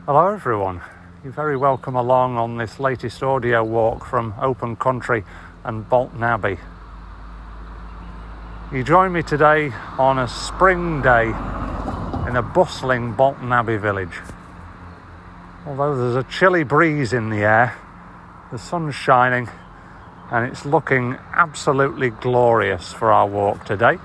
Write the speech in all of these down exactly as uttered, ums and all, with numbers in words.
Hello everyone, you're very welcome along on this latest audio walk from Open Country and Bolton Abbey. You join me today on a spring day in a bustling Bolton Abbey village. Although there's a chilly breeze in the air, the sun's shining and it's looking absolutely glorious for our walk today.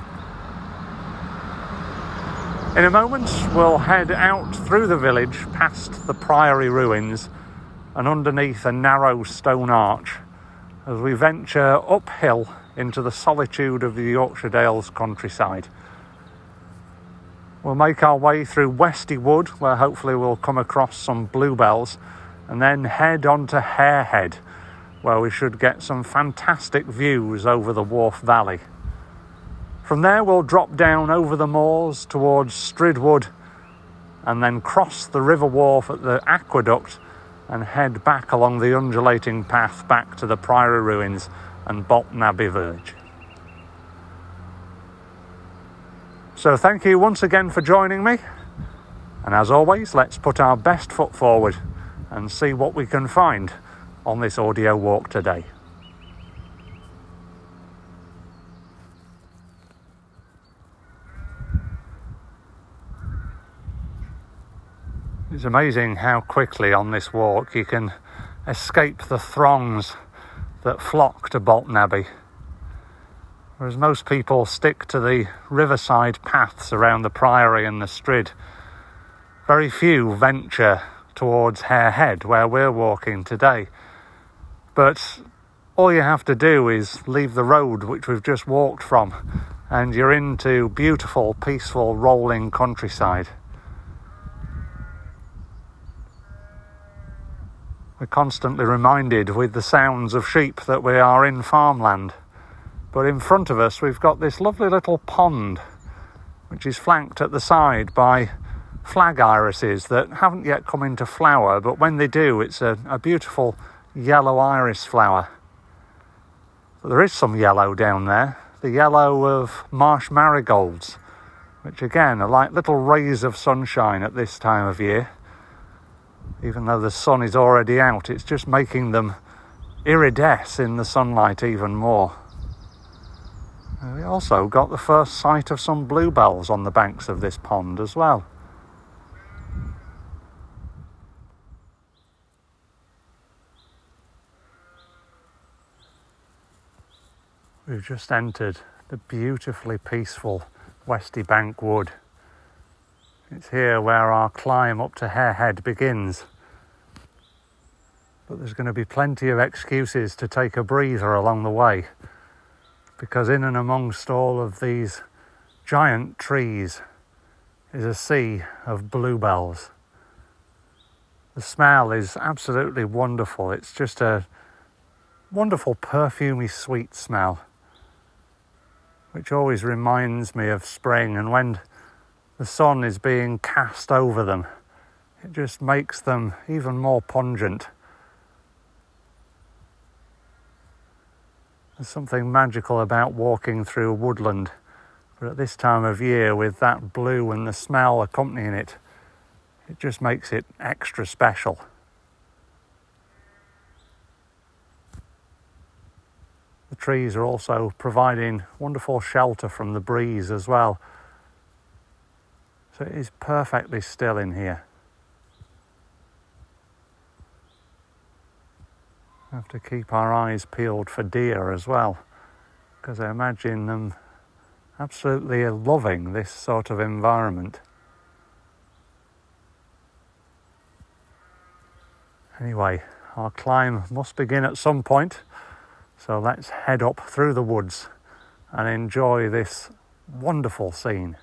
In a moment, we'll head out through the village, past the Priory ruins and underneath a narrow stone arch as we venture uphill into the solitude of the Yorkshire Dales countryside. We'll make our way through Westy Wood, where hopefully we'll come across some bluebells, and then head on to Harehead, where we should get some fantastic views over the Wharfe Valley. From there we'll drop down over the moors towards Stridwood and then cross the River Wharfe at the aqueduct and head back along the undulating path back to the Priory ruins and Bolton Abbey village. So thank you once again for joining me, and as always, let's put our best foot forward and see what we can find on this audio walk today. It's amazing how quickly on this walk you can escape the throngs that flock to Bolton Abbey. Whereas most people stick to the riverside paths around the Priory and the Strid, very few venture towards Harehead, where we're walking today. But all you have to do is leave the road which we've just walked from, and you're into beautiful, peaceful, rolling countryside. We're constantly reminded with the sounds of sheep that we are in farmland. But in front of us we've got this lovely little pond, which is flanked at the side by flag irises that haven't yet come into flower, but when they do, it's a, a beautiful yellow iris flower. But there is some yellow down there, the yellow of marsh marigolds, which again are like little rays of sunshine at this time of year. Even though the sun is already out, it's just making them iridesce in the sunlight even more. And we also got the first sight of some bluebells on the banks of this pond as well. We've just entered the beautifully peaceful Westy Bank Wood. It's here where our climb up to Harehead begins. But there's going to be plenty of excuses to take a breather along the way, because in and amongst all of these giant trees is a sea of bluebells. The smell is absolutely wonderful. It's just a wonderful perfumey sweet smell, which always reminds me of spring, and when the sun is being cast over them, it just makes them even more pungent. There's something magical about walking through a woodland, but at this time of year, with that blue and the smell accompanying it, it just makes it extra special. The trees are also providing wonderful shelter from the breeze as well. So it is perfectly still in here. We have to keep our eyes peeled for deer as well, because I imagine them absolutely loving this sort of environment. Anyway, our climb must begin at some point, so let's head up through the woods and enjoy this wonderful scene.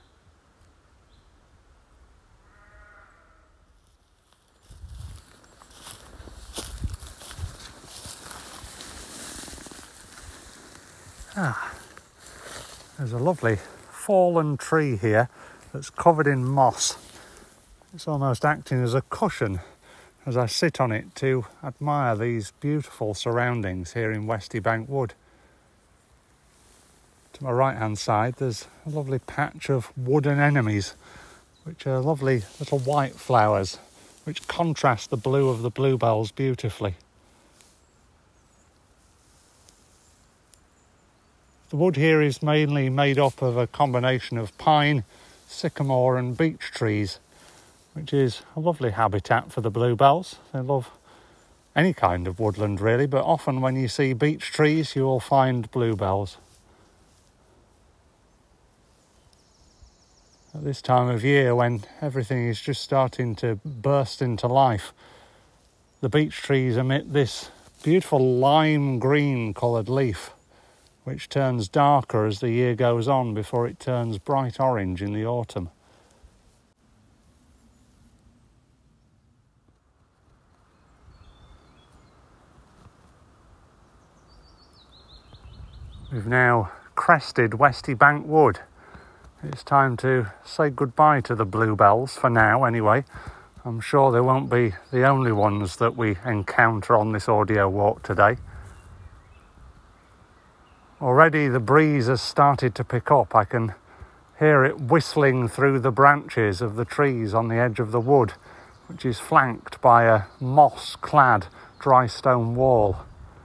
Ah, there's a lovely fallen tree here that's covered in moss. It's almost acting as a cushion as I sit on it to admire these beautiful surroundings here in Westy Bank Wood. To my right hand side there's a lovely patch of wood anemones, which are lovely little white flowers which contrast the blue of the bluebells beautifully. The wood here is mainly made up of a combination of pine, sycamore and beech trees, which is a lovely habitat for the bluebells. They love any kind of woodland really, but often when you see beech trees you will find bluebells. At this time of year, when everything is just starting to burst into life, the beech trees emit this beautiful lime green coloured leaf, which turns darker as the year goes on before it turns bright orange in the autumn. We've now crested Westy Bank Wood. It's time to say goodbye to the bluebells, for now anyway. I'm sure they won't be the only ones that we encounter on this audio walk today. Already the breeze has started to pick up. I can hear it whistling through the branches of the trees on the edge of the wood, which is flanked by a moss-clad dry stone wall.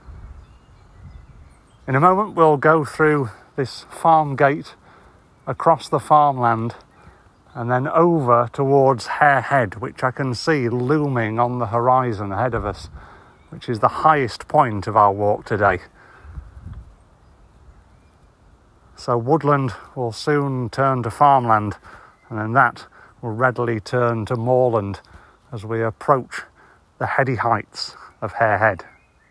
In a moment we'll go through this farm gate, across the farmland, and then over towards Hare Head, which I can see looming on the horizon ahead of us, which is the highest point of our walk today. So woodland will soon turn to farmland, and then that will readily turn to moorland as we approach the heady heights of Hare Head.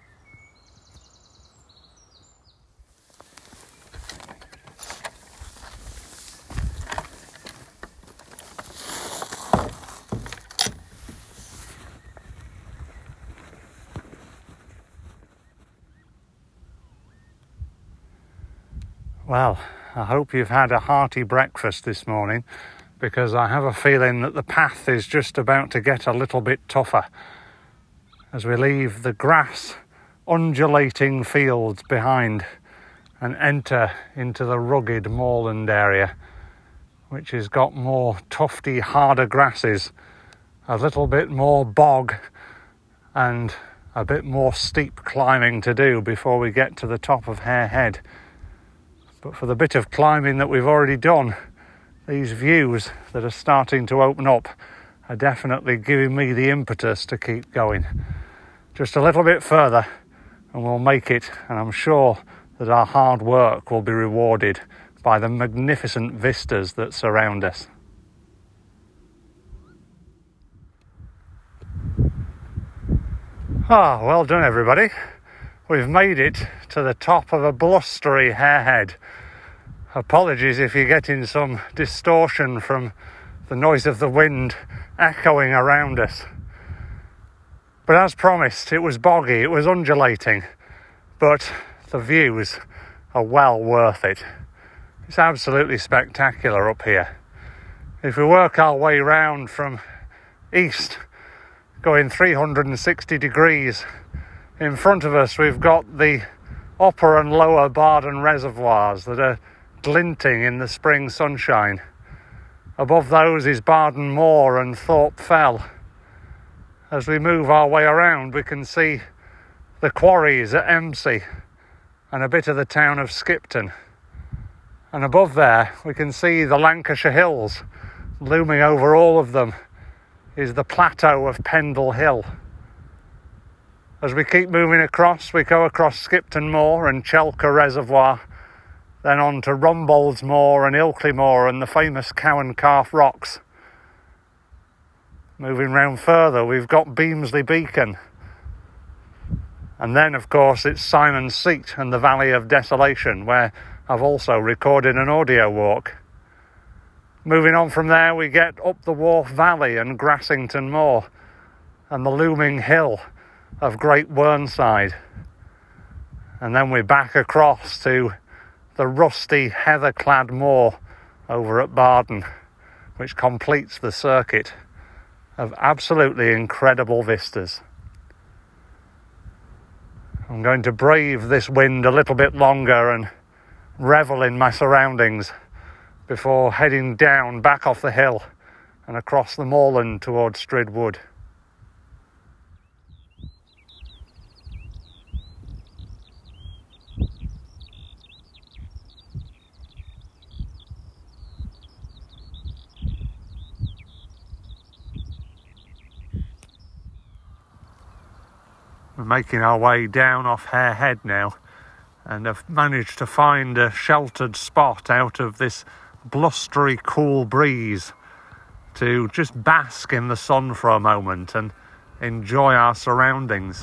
Well, I hope you've had a hearty breakfast this morning, because I have a feeling that the path is just about to get a little bit tougher as we leave the grass undulating fields behind and enter into the rugged moorland area, which has got more tufty, harder grasses, a little bit more bog and a bit more steep climbing to do before we get to the top of Hare Head. But for the bit of climbing that we've already done, these views that are starting to open up are definitely giving me the impetus to keep going. Just a little bit further and we'll make it, and I'm sure that our hard work will be rewarded by the magnificent vistas that surround us. Ah, well done everybody. We've made it to the top of a blustery Hare Head. Apologies if you're getting some distortion from the noise of the wind echoing around us. But as promised, it was boggy, it was undulating, but the views are well worth it. It's absolutely spectacular up here. If we work our way round from east, going three hundred sixty degrees, in front of us we've got the upper and lower Barden reservoirs that are glinting in the spring sunshine. Above those is Barden Moor and Thorpe Fell. As we move our way around we can see the quarries at Emsey and a bit of the town of Skipton. And above there we can see the Lancashire Hills. Looming over all of them is the plateau of Pendle Hill. As we keep moving across, we go across Skipton Moor and Chelker Reservoir, then on to Rumbold's Moor and Ilkley Moor and the famous Cow and Calf Rocks. Moving round further, we've got Beamsley Beacon. And then, of course, it's Simon's Seat and the Valley of Desolation, where I've also recorded an audio walk. Moving on from there, we get up the Wharf Valley and Grassington Moor and the looming hill of Great Whernside. And then we're back across to the rusty heather-clad moor over at Barden, which completes the circuit of absolutely incredible vistas. I'm going to brave this wind a little bit longer and revel in my surroundings before heading down back off the hill and across the moorland towards Strid Wood. making our way down off Hare Head now, and have managed to find a sheltered spot out of this blustery cool breeze to just bask in the sun for a moment and enjoy our surroundings.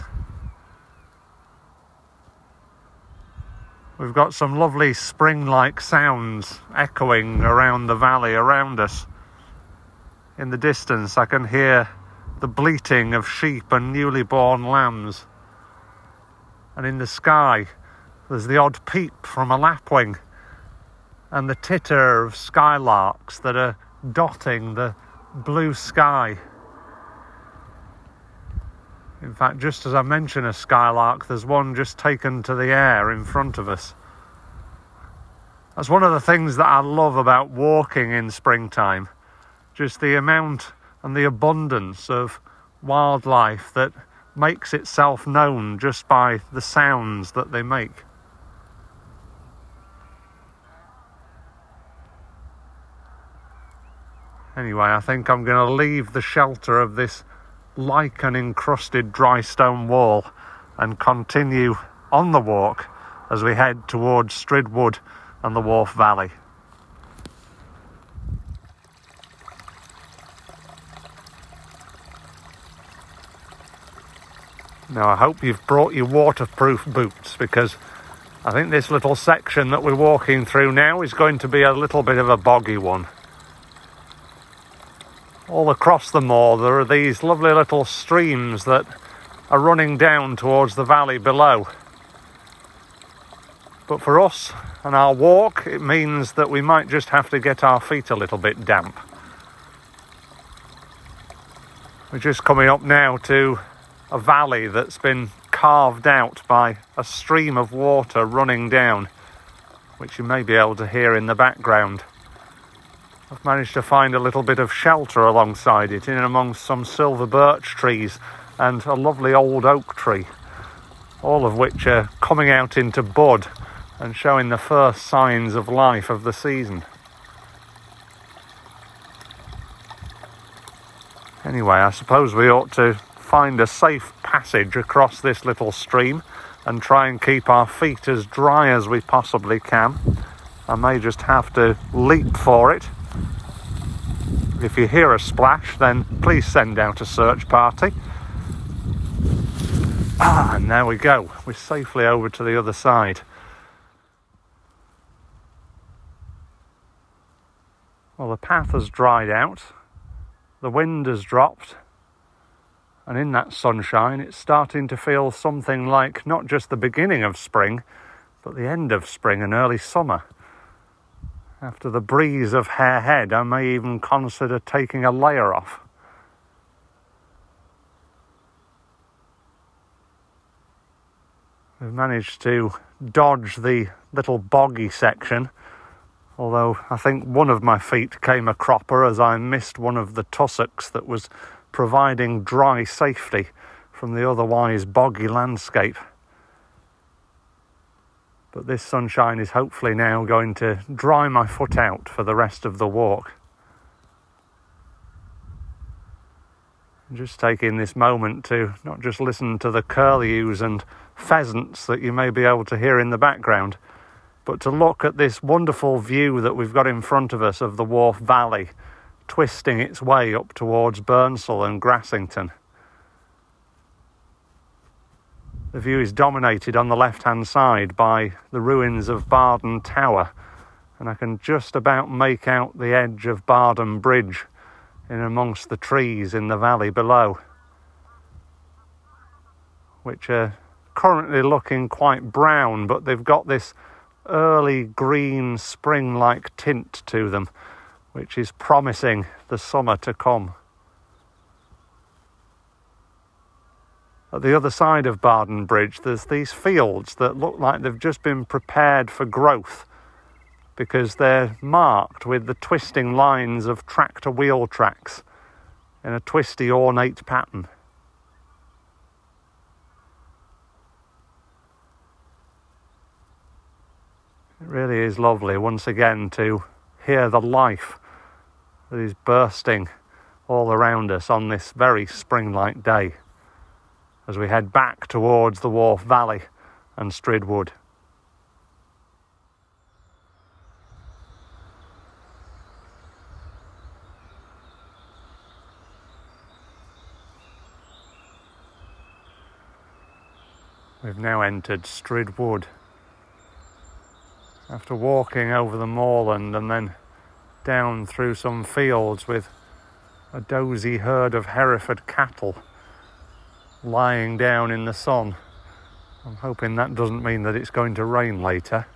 We've got some lovely spring-like sounds echoing around the valley around us. In the distance I can hear the bleating of sheep and newly born lambs. And in the sky there's the odd peep from a lapwing and the titter of skylarks that are dotting the blue sky. In fact, just as I mention a skylark, there's one just taken to the air in front of us. That's one of the things that I love about walking in springtime. Just the amount and the abundance of wildlife that makes itself known just by the sounds that they make. Anyway, I think I'm going to leave the shelter of this lichen-encrusted dry stone wall and continue on the walk as we head towards Stridwood and the Wharfe Valley. Now, I hope you've brought your waterproof boots, because I think this little section that we're walking through now is going to be a little bit of a boggy one. All across the moor there are these lovely little streams that are running down towards the valley below. But for us and our walk, it means that we might just have to get our feet a little bit damp. We're just coming up now to a valley that's been carved out by a stream of water running down, which you may be able to hear in the background. I've managed to find a little bit of shelter alongside it, in amongst some silver birch trees and a lovely old oak tree, all of which are coming out into bud and showing the first signs of life of the season. Anyway, I suppose we ought to find a safe passage across this little stream and try and keep our feet as dry as we possibly can. I may just have to leap for it. If you hear a splash, then please send out a search party. Ah, and there we go. We're safely over to the other side. Well, the path has dried out. The wind has dropped. And in that sunshine, it's starting to feel something like not just the beginning of spring, but the end of spring and early summer. After the breeze of Hare Head, I may even consider taking a layer off. We've managed to dodge the little boggy section, although I think one of my feet came a cropper as I missed one of the tussocks that was providing dry safety from the otherwise boggy landscape. But this sunshine is hopefully now going to dry my foot out for the rest of the walk. And just taking this moment to not just listen to the curlews and pheasants that you may be able to hear in the background, but to look at this wonderful view that we've got in front of us of the Wharfe Valley, twisting its way up towards Burnsall and Grassington. The view is dominated on the left-hand side by the ruins of Bardon Tower, and I can just about make out the edge of Bardon Bridge in amongst the trees in the valley below, which are currently looking quite brown, but they've got this early green spring-like tint to them, which is promising the summer to come. At the other side of Bardon Bridge, there's these fields that look like they've just been prepared for growth, because they're marked with the twisting lines of tractor wheel tracks in a twisty, ornate pattern. It really is lovely once again to hear the life that is bursting all around us on this very spring-like day. as we head back towards the Wharfe Valley and Strid Wood. We've now entered Strid Wood. After walking over the moorland and then down through some fields with a dozy herd of Hereford cattle lying down in the sun. I'm hoping that doesn't mean that it's going to rain later.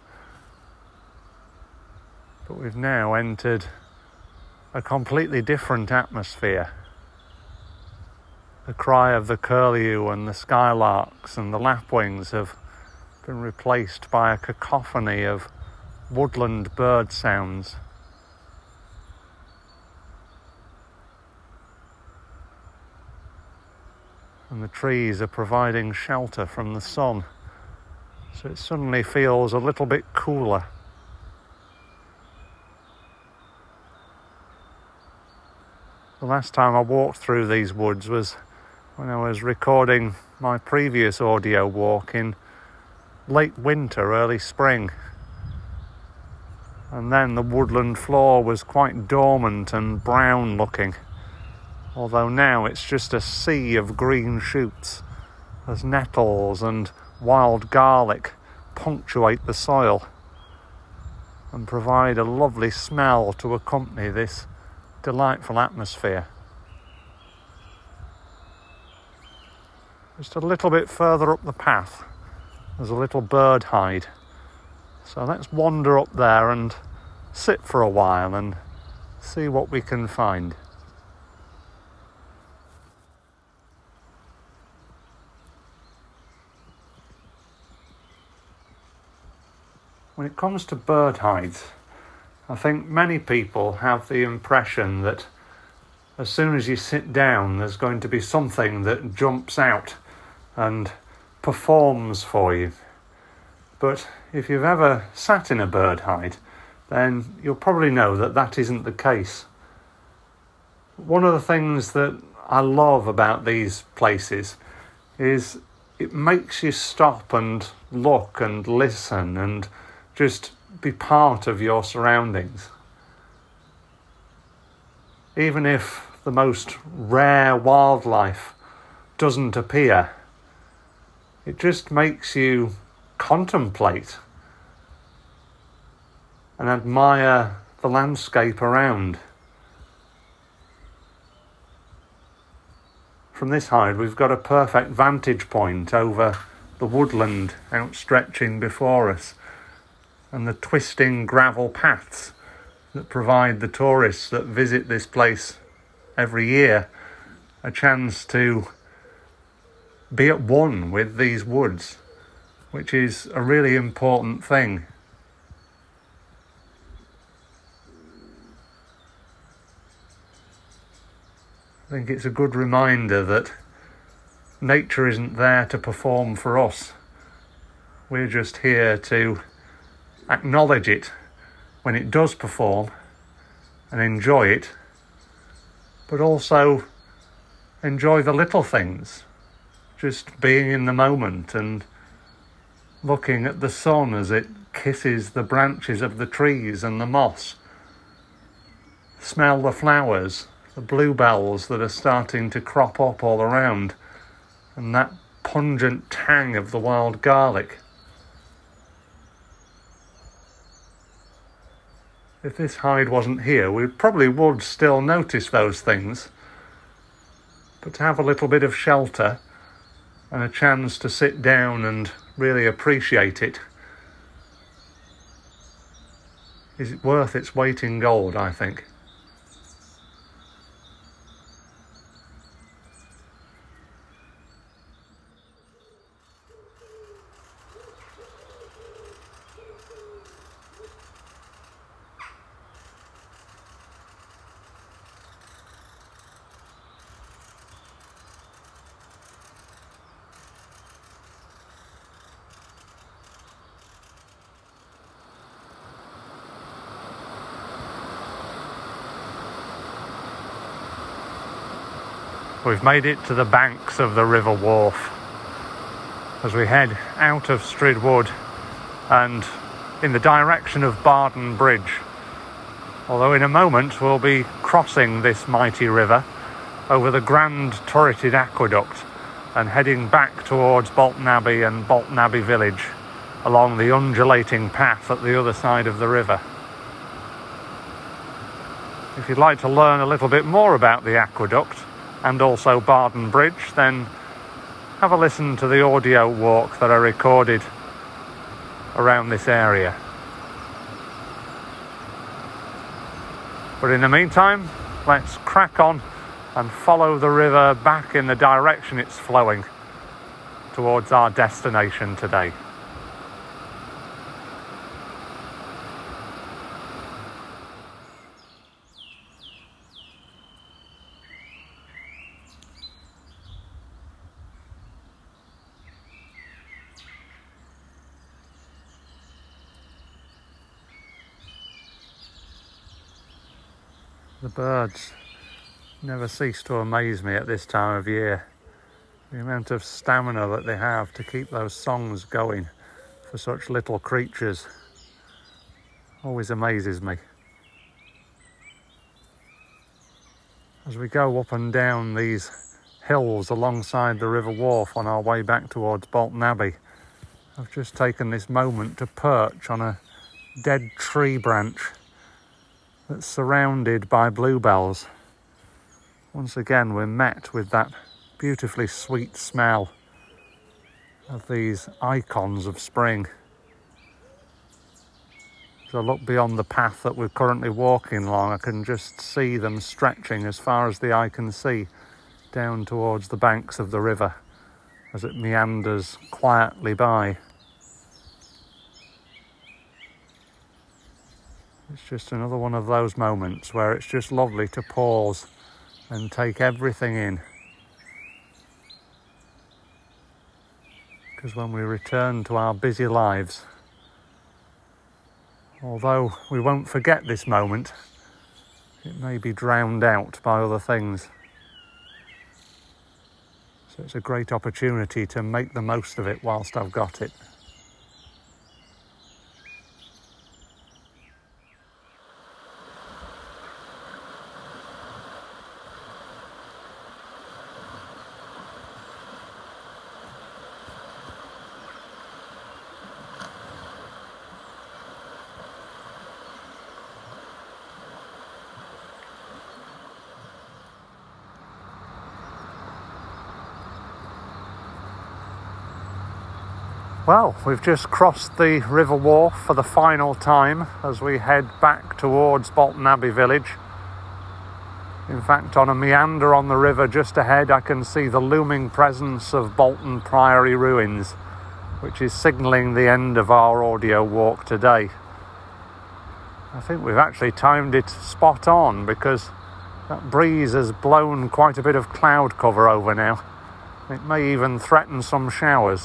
But we've now entered a completely different atmosphere. The cry of the curlew and the skylarks and the lapwings have been replaced by a cacophony of woodland bird sounds. And the trees are providing shelter from the sun, so it suddenly feels a little bit cooler. The last time I walked through these woods was when I was recording my previous audio walk in late winter, early spring. And then the woodland floor was quite dormant and brown looking, although now it's just a sea of green shoots as nettles and wild garlic punctuate the soil and provide a lovely smell to accompany this delightful atmosphere. Just a little bit further up the path, there's a little bird hide. So let's wander up there and sit for a while and see what we can find. When it comes to bird hides, I think many people have the impression that as soon as you sit down, there's going to be something that jumps out and performs for you. But if you've ever sat in a bird hide, then you'll probably know that that isn't the case. One of the things that I love about these places is it makes you stop and look and listen and just be part of your surroundings. Even if the most rare wildlife doesn't appear, it just makes you contemplate and admire the landscape around. From this hide, we've got a perfect vantage point over the woodland outstretching before us and the twisting gravel paths that provide the tourists that visit this place every year a chance to be at one with these woods, which is a really important thing. I think it's a good reminder that nature isn't there to perform for us. We're just here to acknowledge it when it does perform and enjoy it, but also enjoy the little things, just being in the moment and looking at the sun as it kisses the branches of the trees and the moss. Smell the flowers, the bluebells that are starting to crop up all around, and that pungent tang of the wild garlic. If this hide wasn't here, we probably would still notice those things, but to have a little bit of shelter and a chance to sit down and really appreciate it is worth its weight in gold, I think. We've made it to the banks of the River Wharfe. as we head out of Stryd Wood and in the direction of Barden Bridge. Although in a moment we'll be crossing this mighty river over the grand turreted aqueduct and heading back towards Bolton Abbey and Bolton Abbey village along the undulating path at the other side of the river. If you'd like to learn a little bit more about the aqueduct and also Barden Bridge, then have a listen to the audio walk that I recorded around this area. But in the meantime, let's crack on and follow the river back in the direction it's flowing towards our destination today. The birds never cease to amaze me at this time of year. The amount of stamina that they have to keep those songs going for such little creatures always amazes me. As we go up and down these hills alongside the River Wharfe on our way back towards Bolton Abbey, I've just taken this moment to perch on a dead tree branch that's surrounded by bluebells. Once again, we're met with that beautifully sweet smell of these icons of spring. As I look beyond the path that we're currently walking along, I can just see them stretching as far as the eye can see down towards the banks of the river as it meanders quietly by. It's just another one of those moments where it's just lovely to pause and take everything in. Because when we return to our busy lives, although we won't forget this moment, it may be drowned out by other things. So it's a great opportunity to make the most of it whilst I've got it. Well, we've just crossed the River Wharfe for the final time as we head back towards Bolton Abbey village. In fact, on a meander on the river just ahead, I can see the looming presence of Bolton Priory ruins, which is signalling the end of our audio walk today. I think we've actually timed it spot on because that breeze has blown quite a bit of cloud cover over now. It may even threaten some showers.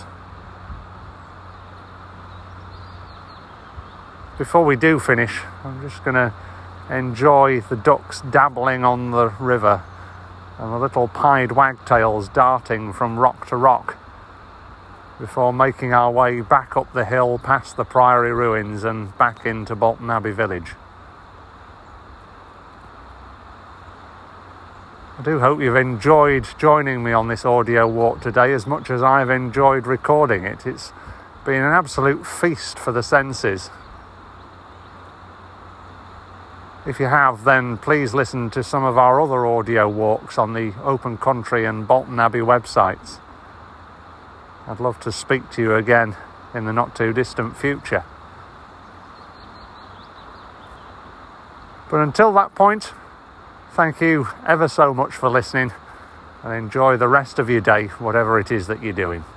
Before we do finish, I'm just going to enjoy the ducks dabbling on the river and the little pied wagtails darting from rock to rock before making our way back up the hill past the Priory ruins and back into Bolton Abbey village. I do hope you've enjoyed joining me on this audio walk today as much as I've enjoyed recording it. It's been an absolute feast for the senses. If you have, then please listen to some of our other audio walks on the Open Country and Bolton Abbey websites. I'd love to speak to you again in the not too distant future. But until that point, thank you ever so much for listening and enjoy the rest of your day, whatever it is that you're doing.